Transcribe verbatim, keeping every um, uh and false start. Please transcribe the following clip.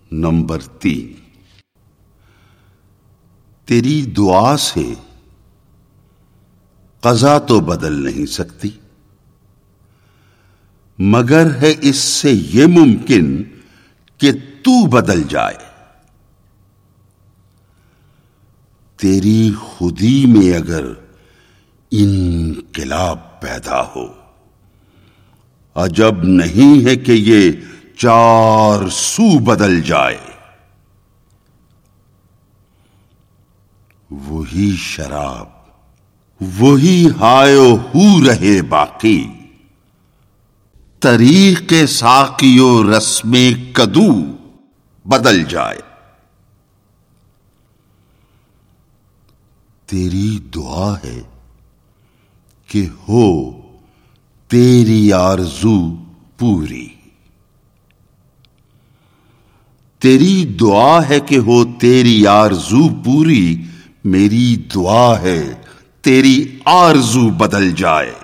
Number تین، تیری دعا سے قضا تو بدل نہیں سکتی، مگر ہے اس سے یہ ممکن کہ تو بدل جائے۔ تیری خودی میں اگر انقلاب پیدا ہو، عجب نہیں ہے کہ یہ چار سو بدل جائے۔ وہی شراب وہی ہائے و ہو رہے باقی، طریق ساقی و رسم کدو بدل جائے۔ تیری دعا ہے کہ ہو تیری آرزو پوری، تیری دعا ہے کہ ہو تیری آرزو پوری، میری دعا ہے تیری آرزو بدل جائے۔